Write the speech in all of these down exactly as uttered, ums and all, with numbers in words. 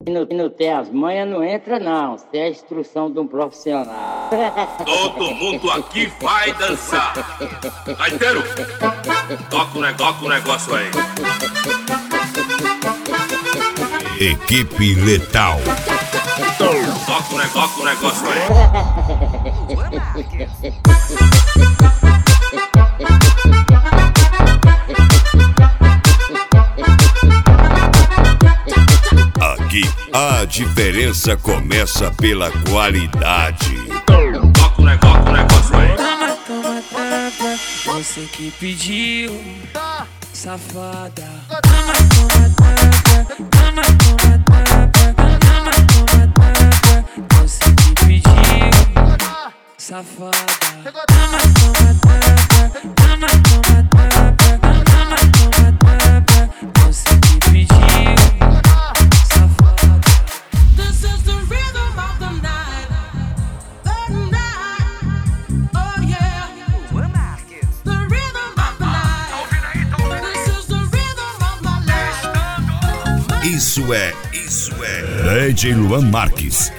não, não tem as manhas, não entra não. Isso é a instrução de um profissional. Todo mundo aqui vai dançar. Gaiteiro, toca o negócio, o negócio aí. Equipe Letal. Toca o negócio, o negócio aí. Aqui a diferença começa pela qualidade. Toca o negócio, o negócio aí. Toma, toma, tapa, você que pediu, safada. Toma, toma, tapa, toma, toma, tapa, toma, toma, tapa, você que pediu, safada. Toma, toma, tapa, toma, toma, tapa, toma, toma, tapa, você que pediu. Isso é, isso é D J Luan Marques.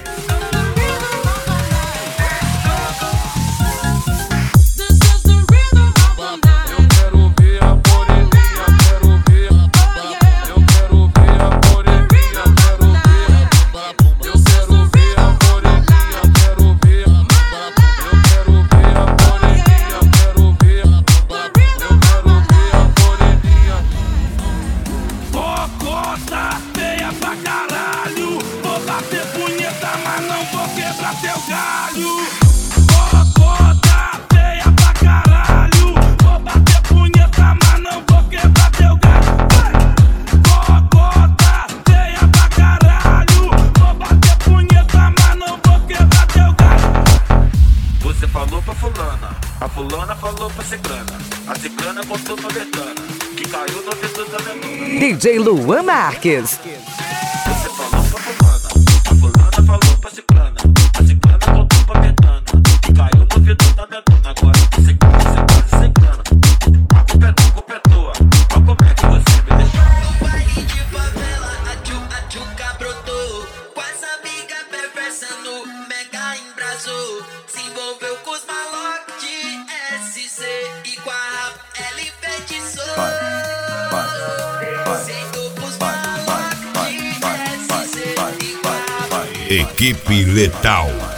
Teu galho, cocota, feia pra caralho. Vou bater punheta, mas não vou quebrar teu galho. Cocota, feia pra caralho. Vou bater punheta, mas não vou quebrar teu galho. Você falou pra fulana, a fulana falou pra ciclana, a ciclana botou pra betana, que caiu no dedo da betana. D J Luan Marques. Você falou pra fulana, a fulana falou pra ciclana, a ciclana botou pra betana, que caiu no dedo da betana. Agora você quase, você quase ciclana. A culpa é tua, a culpa é tua. Olha como é que você me deixou. No baile de favela, a tchuca, a tchuca brotou. Com as amigas perversa no mega embrasou. Se envolveu com os malocos de S C e com a rap ela enfeitiçou. Vai, vai, vai, Se envolveu com os vai, vai, malocos vai, de vai, S C vai, e com a rap. Equipe Letal.